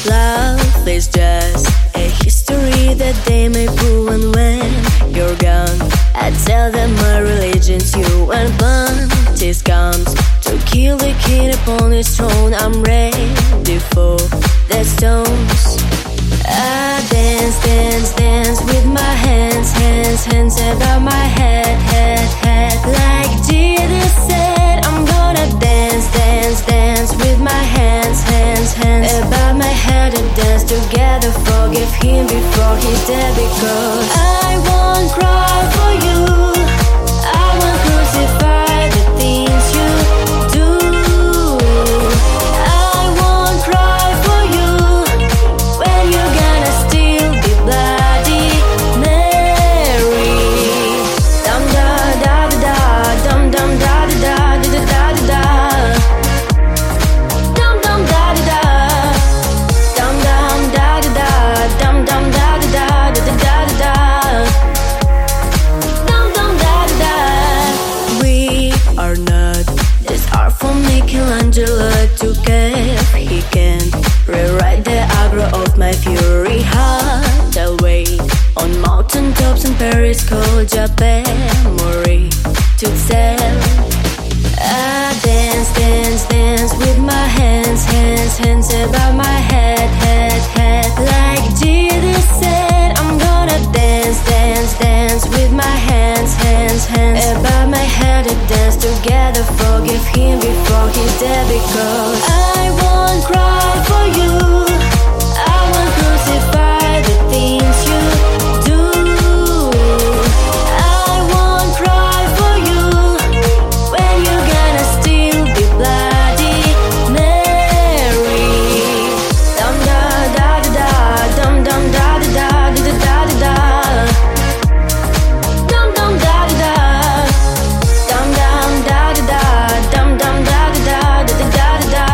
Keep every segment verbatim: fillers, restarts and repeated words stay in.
Love is just a history that they may prove, and when you're gone, I tell them my religion's you. And Pontius comes to kill the king upon his throne, I'm ready for the stones. I dance, dance, dance with my hands, hands, hands above my head, head, head. Like Jesus said, I'm gonna dance, dance, dance with my hands, hands, hands above my head, and dance together. Forgive him before he's dead, because I won't cry for you. I won't crucify the things you do. I won't cry for you when you're gonna still be Bloody Mary. Dum da da da da, dum dum da da da da da da da. Dum dum da da da, dum dum da da da, dum dum da da da da da da da. Dum dum da da da. We are not this art from Michelangelo to give. He can't rewrite the aggro of my fury heart. I'll wait on mountain tops in Paris, called Japan Mori to tell. I dance, dance, dance with my hands, hands, hands above my head, head, head. Like Jesus said, I'm gonna dance, dance, dance with my hands, hands, hands above my head, and dance together. Forgive him before he's dead, because I won't cry for you. I won't crucify the things you do. I won't cry for you when you're gonna still be Bloody Mary. Dum da da da da, dum dum da da da da da da da. Dum dum da da da, dum dum da da da, dum dum da da da da da da da.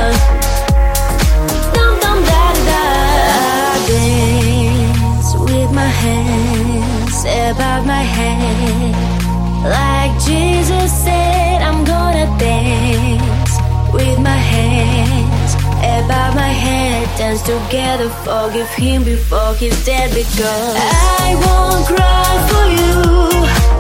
Dum dum da da da. I dance with my hands above my head, like Jesus said, I'm gonna dance with my hands above my head, dance together. Forgive him before he's dead, because I won't cry for you.